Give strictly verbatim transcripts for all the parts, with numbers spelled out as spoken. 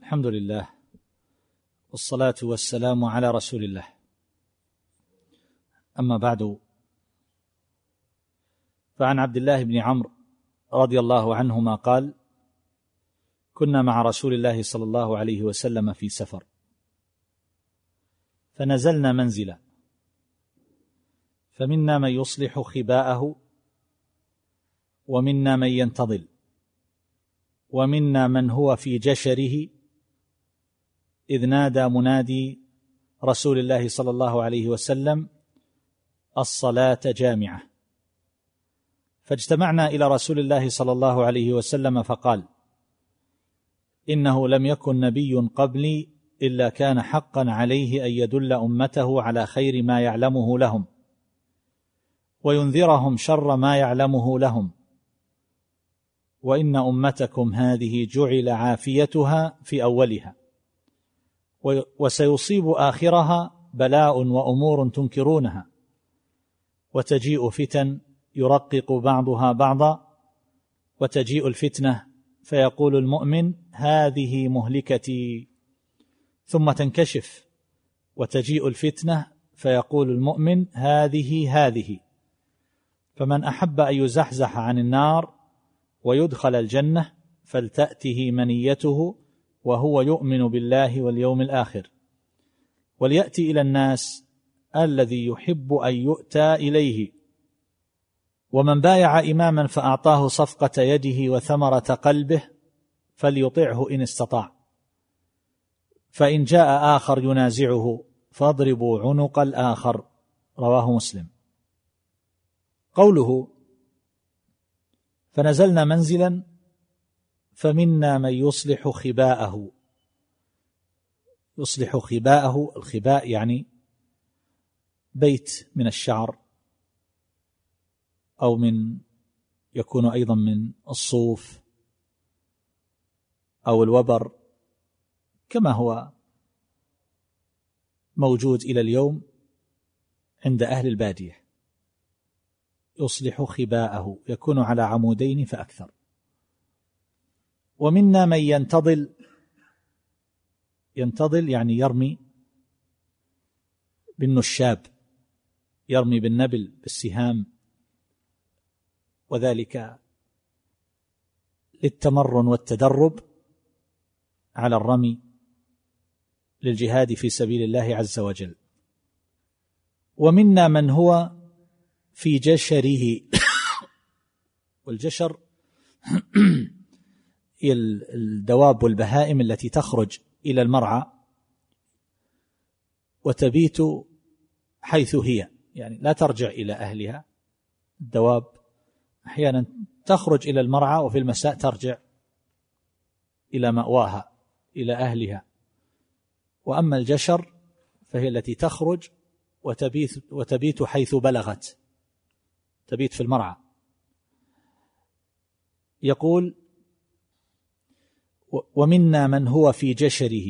الحمد لله والصلاة والسلام على رسول الله. أما بعد، فعن عبد الله بن عمرو رضي الله عنهما قال: كنا مع رسول الله صلى الله عليه وسلم في سفر، فنزلنا منزلا، فمنا من يصلح خباءه، ومنا من ينتظل، ومنا من هو في جشره، إذ نادى منادي رسول الله صلى الله عليه وسلم: الصلاة جامعة. فاجتمعنا إلى رسول الله صلى الله عليه وسلم فقال: إنه لم يكن نبي قبلي إلا كان حقا عليه أن يدل أمته على خير ما يعلمه لهم، وينذرهم شر ما يعلمه لهم، وإن أمتكم هذه جعل عافيتها في أولها، وسيصيب آخرها بلاء وأمور تنكرونها، وتجيء فتن يرقق بعضها بعضا، وتجيء الفتنة فيقول المؤمن: هذه مهلكتي، ثم تنكشف، وتجيء الفتنة فيقول المؤمن: هذه هذه. فمن أحب أن يزحزح عن النار ويدخل الجنة فلتأته منيته وهو يؤمن بالله واليوم الآخر، وليأتي إلى الناس الذي يحب أن يؤتى إليه. ومن بايع إماما فأعطاه صفقة يده وثمرة قلبه فليطعه إن استطاع، فإن جاء آخر ينازعه فاضربوا عنق الآخر. رواه مسلم. قوله: فنزلنا منزلا فمنا من يصلح خباءه. يصلح خباءه، الخباء يعني بيت من الشعر، أو من يكون أيضا من الصوف أو الوبر، كما هو موجود إلى اليوم عند أهل البادية. يصلح خباءه، يكون على عمودين فأكثر. ومنا من ينتظل. ينتظل يعني يرمي بالنشاب، يرمي بالنبل بالسهام، وذلك للتمرن والتدرب على الرمي للجهاد في سبيل الله عز وجل. ومنا من هو في جشره. والجشر هي الدواب والبهائم التي تخرج إلى المرعى وتبيت حيث هي، يعني لا ترجع إلى أهلها. الدواب أحيانا تخرج إلى المرعى وفي المساء ترجع إلى مأواها إلى أهلها. وأما الجشر فهي التي تخرج وتبيت, وتبيت حيث بلغت، تبيت في المرعى. يقول: ومنا من هو في جشره،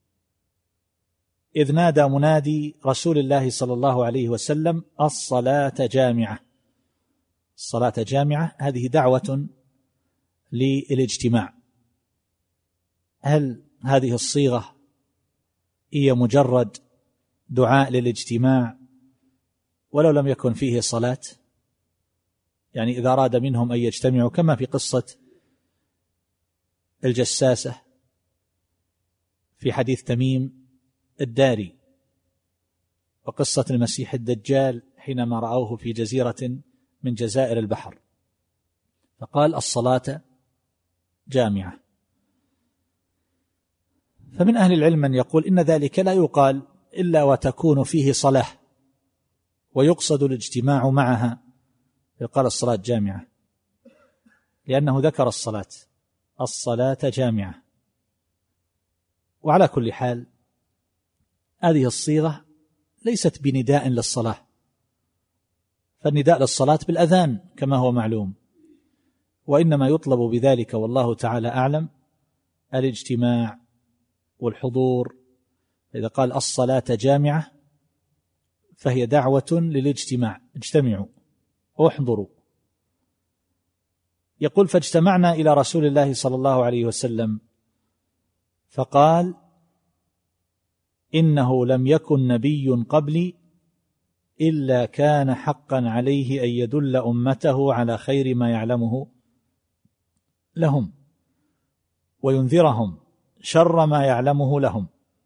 إذ نادى منادي رسول الله صلى الله عليه وسلم: الصلاة جامعة. الصلاة جامعة هذه دعوة للاجتماع. هل هذه الصيغة هي مجرد دعاء للاجتماع ولو لم يكن فيه صلاة؟ يعني إذا أراد منهم أن يجتمعوا، كما في قصة الجساسة في حديث تميم الداري، وقصة المسيح الدجال حينما رأوه في جزيرة من جزائر البحر، فقال: الصلاة جامعة. فمن أهل العلم من يقول إن ذلك لا يقال إلا وتكون فيه صلاة ويقصد الاجتماع معها، يقال الصلاة جامعة، لأنه ذكر الصلاة: الصلاة جامعة. وعلى كل حال هذه الصيغة ليست بنداء للصلاة، فالنداء للصلاة بالأذان كما هو معلوم، وإنما يطلب بذلك والله تعالى أعلم الاجتماع والحضور. إذا قال الصلاة جامعة فهي دعوة للاجتماع، اجتمعوا واحضروا. يقول: فاجتمعنا إلى رسول الله صلى الله عليه وسلم فقال: إنه لم يكن نبي قبلي إلا كان حقا عليه أن يدل أمته على خير ما يعلمه لهم وينذرهم شر ما يعلمه لهم.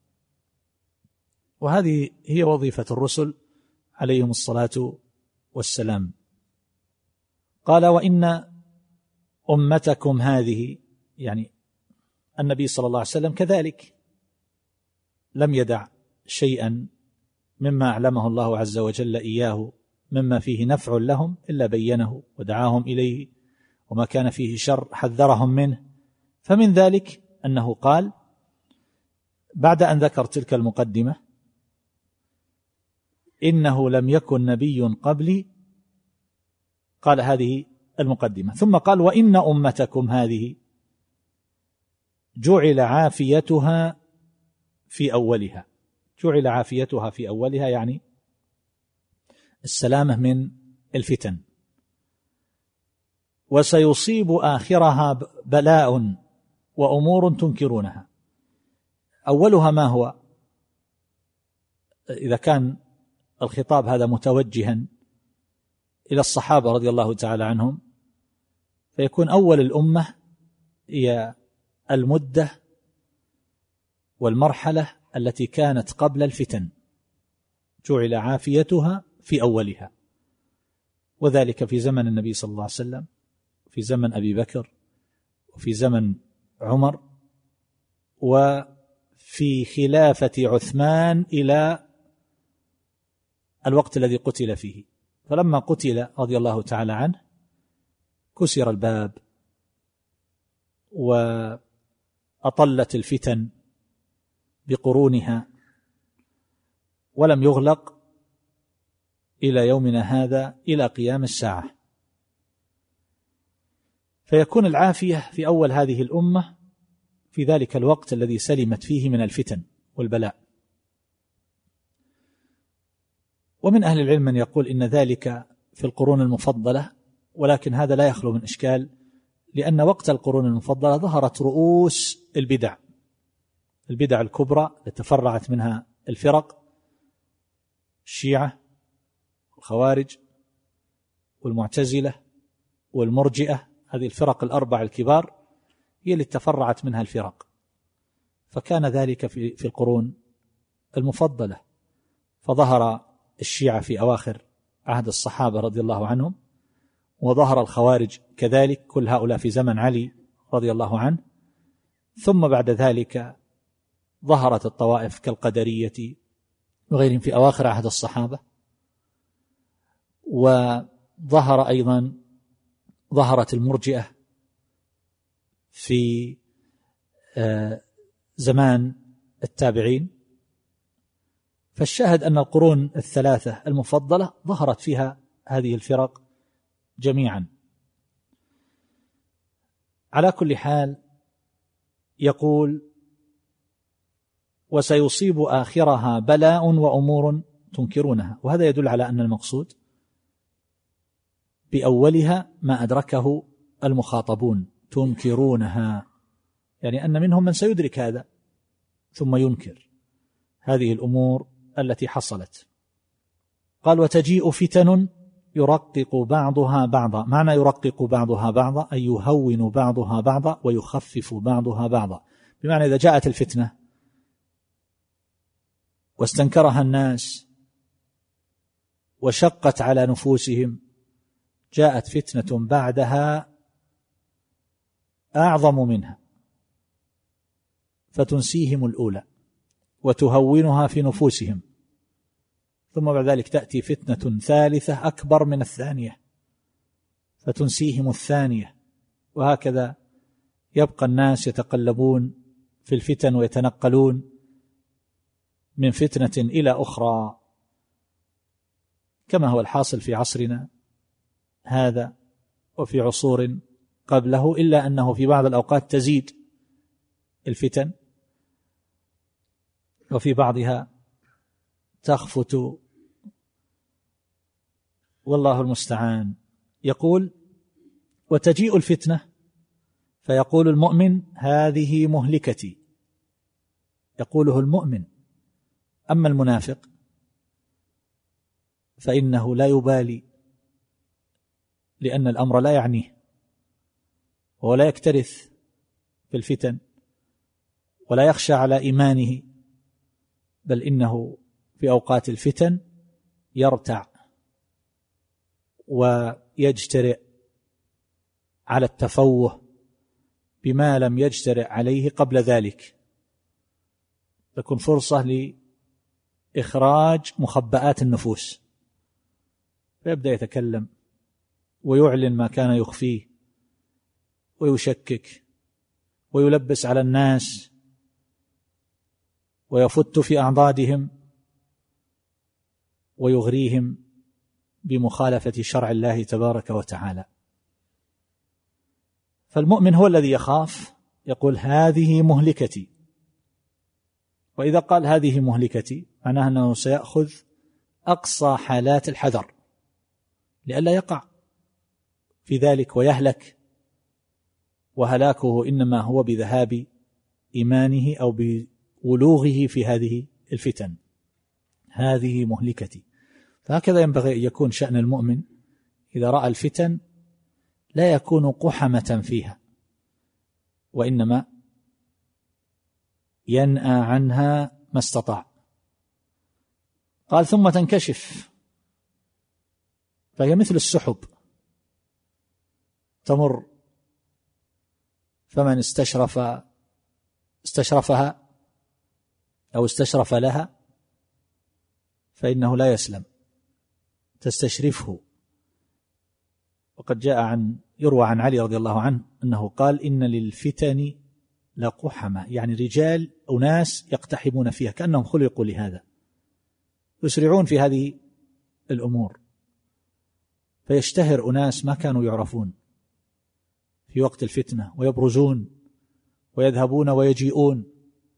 وهذه هي وظيفة الرسل عليهم الصلاة والسلام. قال: وإن أمتكم هذه، يعني النبي صلى الله عليه وسلم كذلك لم يدع شيئا مما أعلمه الله عز وجل إياه مما فيه نفع لهم إلا بينه ودعاهم إليه، وما كان فيه شر حذرهم منه. فمن ذلك أنه قال بعد أن ذكر تلك المقدمة: إنه لم يكن نبي قبلي، قال هذه المقدمة، ثم قال: وإن أمتكم هذه جعل عافيتها في أولها. جعل عافيتها في أولها يعني السلامة من الفتن. وسيصيب آخرها بلاء وأمور تنكرونها. أولها ما هو؟ إذا كان الخطاب هذا متوجها إلى الصحابة رضي الله تعالى عنهم، فيكون أول الأمة هي المدة والمرحلة التي كانت قبل الفتن، جعل عافيتها في أولها، وذلك في زمن النبي صلى الله عليه وسلم، في زمن أبي بكر، وفي زمن عمر، وفي خلافة عثمان إلى الوقت الذي قتل فيه. فلما قتل رضي الله تعالى عنه كسر الباب وأطلت الفتن بقرونها ولم يغلق إلى يومنا هذا إلى قيام الساعة. فيكون العافية في أول هذه الأمة في ذلك الوقت الذي سلمت فيه من الفتن والبلاء. ومن أهل العلم من يقول إن ذلك في القرون المفضلة، ولكن هذا لا يخلو من إشكال، لأن وقت القرون المفضلة ظهرت رؤوس البدع، البدع الكبرى التي تفرعت منها الفرق: الشيعة والخوارج والمعتزلة والمرجئة. هذه الفرق الأربع الكبار هي التي تفرعت منها الفرق. فكان ذلك في في القرون المفضلة، فظهر الشيعة في أواخر عهد الصحابة رضي الله عنهم، وظهر الخوارج كذلك، كل هؤلاء في زمن علي رضي الله عنه. ثم بعد ذلك ظهرت الطوائف كالقدرية وغيرهم في أواخر عهد الصحابة. وظهر أيضا ظهرت المرجئة في زمان التابعين. فالشاهد أن القرون الثلاثة المفضلة ظهرت فيها هذه الفرق جميعا. على كل حال يقول: وسيصيب آخرها بلاء وأمور تنكرونها. وهذا يدل على أن المقصود بأولها ما أدركه المخاطبون، تنكرونها، يعني أن منهم من سيدرك هذا ثم ينكر هذه الأمور التي حصلت. قال: وتجيء فتن يرقق بعضها بعضا. معنى يرقق بعضها بعضا أي يهون بعضها بعضا ويخفف بعضها بعضا، بمعنى إذا جاءت الفتنة واستنكرها الناس وشقت على نفوسهم، جاءت فتنة بعدها أعظم منها فتنسيهم الأولى وتهونها في نفوسهم، ثم بعد ذلك تأتي فتنة ثالثة أكبر من الثانية فتنسيهم الثانية، وهكذا يبقى الناس يتقلبون في الفتن ويتنقلون من فتنة إلى أخرى، كما هو الحاصل في عصرنا هذا وفي عصور قبله، إلا أنه في بعض الأوقات تزيد الفتن وفي بعضها تخفت، والله المستعان. يقول: وتجيء الفتنة فيقول المؤمن: هذه مهلكتي، يقوله المؤمن. أما المنافق فإنه لا يبالي، لأن الأمر لا يعنيه، ولا يكترث في الفتن، ولا يخشى على إيمانه، بل إنه في أوقات الفتن يرتع ويجترئ على التفوه بما لم يجترئ عليه قبل ذلك، تكون فرصة لإخراج مخبآت النفوس، فيبدأ يتكلم ويعلن ما كان يخفيه ويشكك ويلبس على الناس ويفت في أعضادهم ويغريهم بمخالفة شرع الله تبارك وتعالى. فالمؤمن هو الذي يخاف، يقول هذه مهلكتي، وإذا قال هذه مهلكتي معناه أنه سيأخذ أقصى حالات الحذر لئلا يقع في ذلك ويهلك، وهلاكه إنما هو بذهاب إيمانه أو بولوغه في هذه الفتن. هذه مهلكتي. فهكذا ينبغي أن يكون شأن المؤمن إذا رأى الفتن، لا يكون قحمة فيها، وإنما ينأى عنها ما استطاع. قال ثم تنكشف، فهي مثل السحب تمر، فمن استشرف استشرفها أو استشرف لها فإنه لا يسلم، تستشرفه. وقد جاء عن يروى عن علي رضي الله عنه أنه قال إن للفتن لقحمة، يعني رجال أناس يقتحمون فيها كأنهم خلقوا لهذا، يسرعون في هذه الأمور، فيشتهر أناس ما كانوا يعرفون في وقت الفتنة، ويبرزون ويذهبون ويجيئون،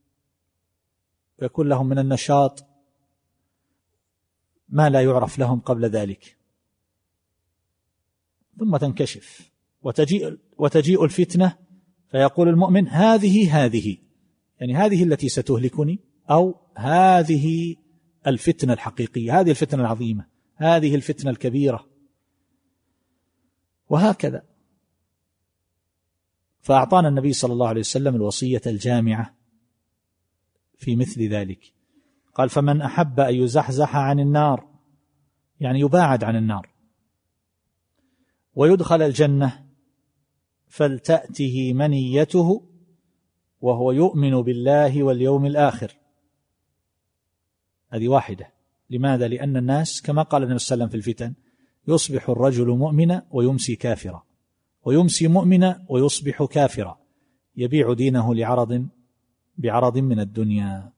ويكون لهم من النشاط ما لا يعرف لهم قبل ذلك. ثم تنكشف وتجيء, وتجيء الفتنة، فيقول المؤمن هذه هذه يعني هذه التي ستهلكني، أو هذه الفتنة الحقيقية، هذه الفتنة العظيمة، هذه الفتنة الكبيرة، وهكذا. فأعطانا النبي صلى الله عليه وسلم الوصية الجامعة في مثل ذلك. قال فمن أحب أن يزحزح عن النار، يعني يباعد عن النار، ويدخل الجنة، فلتأته منيته وهو يؤمن بالله واليوم الآخر. هذه واحدة. لماذا؟ لأن الناس كما قال النبي صلى الله عليه وسلم في الفتن يصبح الرجل مؤمنا ويمسي كافرا، ويمسي مؤمنا ويصبح كافرا، يبيع دينه لعرض بعرض من الدنيا.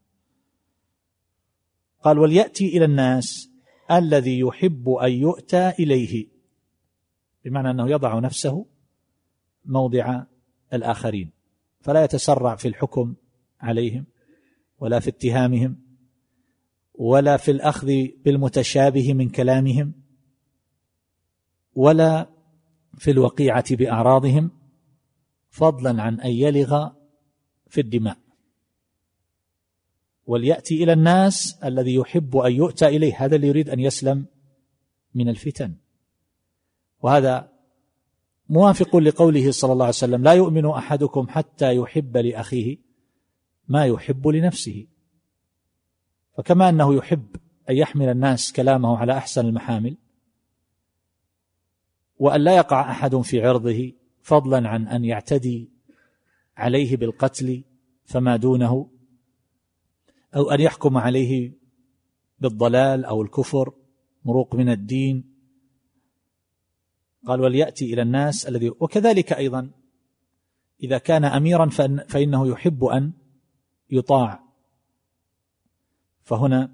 قال وليأتي إلى الناس الذي يحب أن يؤتى إليه، بمعنى أنه يضع نفسه موضع الآخرين، فلا يتسرع في الحكم عليهم، ولا في اتهامهم، ولا في الأخذ بالمتشابه من كلامهم، ولا في الوقيعة بأعراضهم، فضلا عن أن يلغ في الدماء. وليأتي إلى الناس الذي يحب أن يؤتى إليه، هذا اللي يريد أن يسلم من الفتن. وهذا موافق لقوله صلى الله عليه وسلم لا يؤمن أحدكم حتى يحب لأخيه ما يحب لنفسه. فكما أنه يحب أن يحمل الناس كلامه على أحسن المحامل، وأن لا يقع أحد في عرضه، فضلا عن أن يعتدي عليه بالقتل فما دونه، أو أن يحكم عليه بالضلال أو الكفر مروق من الدين. قال وليأتي إلى الناس الذي، وكذلك أيضا إذا كان أميرا فإنه يحب أن يطاع. فهنا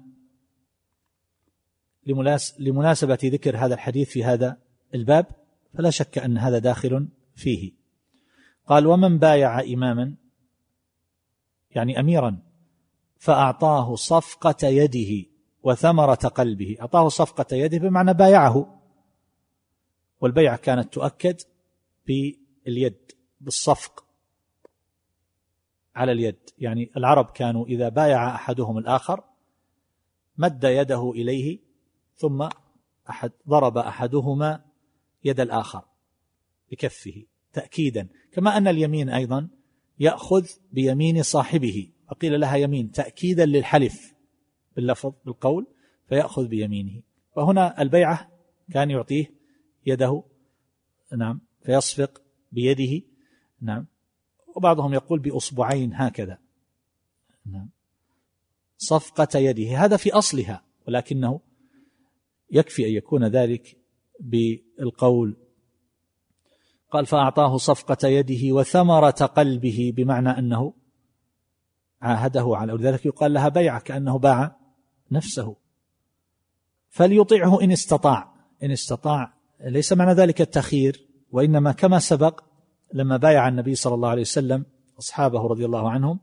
لمناسبة ذكر هذا الحديث في هذا الباب، فلا شك أن هذا داخل فيه. قال ومن بايع إماما يعني أميرا فأعطاه صفقة يده وثمرة قلبه. أعطاه صفقة يده بمعنى بايعه، والبيعة كانت تؤكد باليد بالصفق على اليد. يعني العرب كانوا إذا بايع أحدهم الآخر مد يده إليه ثم أحد ضرب أحدهما يد الآخر بكفه تأكيدا، كما أن اليمين أيضا يأخذ بيمين صاحبه، فقيل لها يمين تأكيدا للحلف باللفظ بالقول، فيأخذ بيمينه. وهنا البيعة كان يعطيه يده، نعم، فيصفق بيده، نعم، وبعضهم يقول بأصبعين هكذا، نعم، صفقة يده. هذا في أصلها، ولكنه يكفي أن يكون ذلك بالقول. قال فأعطاه صفقة يده وثمرة قلبه، بمعنى أنه عاهده على، ولذلك يقال لها بيعة كأنه باع نفسه. فليطيعه إن استطاع، إن استطاع ليس معنى ذلك التخيير، وإنما كما سبق لما بايع النبي صلى الله عليه وسلم أصحابه رضي الله عنهم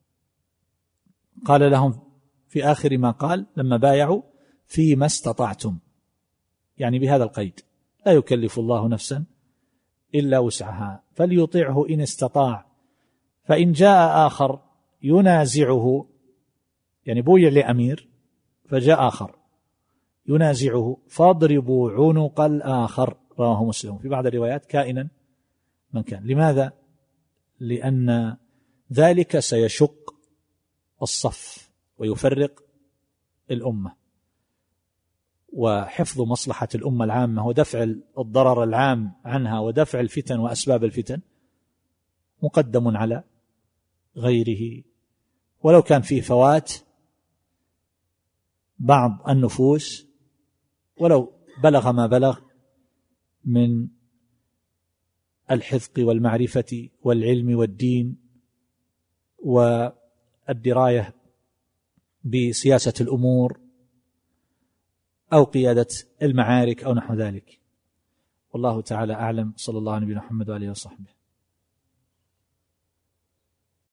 قال لهم في آخر ما قال لما بايعوا فيما استطعتم، يعني بهذا القيد لا يكلف الله نفسا إلا وسعها، فليطيعه إن استطاع. فإن جاء آخر ينازعه، يعني بويع لأمير فجاء آخر ينازعه فاضربوا عنق الآخر، رواه مسلم. في بعض الروايات كائنا من كان. لماذا؟ لأن ذلك سيشق الصف ويفرق الأمة، وحفظ مصلحة الأمة العامة ودفع الضرر العام عنها ودفع الفتن وأسباب الفتن مقدم على غيره، ولو كان فيه فوات بعض النفوس، ولو بلغ ما بلغ من الحذق والمعرفة والعلم والدين والدراية بسياسة الأمور أو قيادة المعارك أو نحو ذلك. والله تعالى أعلم. صلى الله عليه وسلم محمد وعليه وصحبه.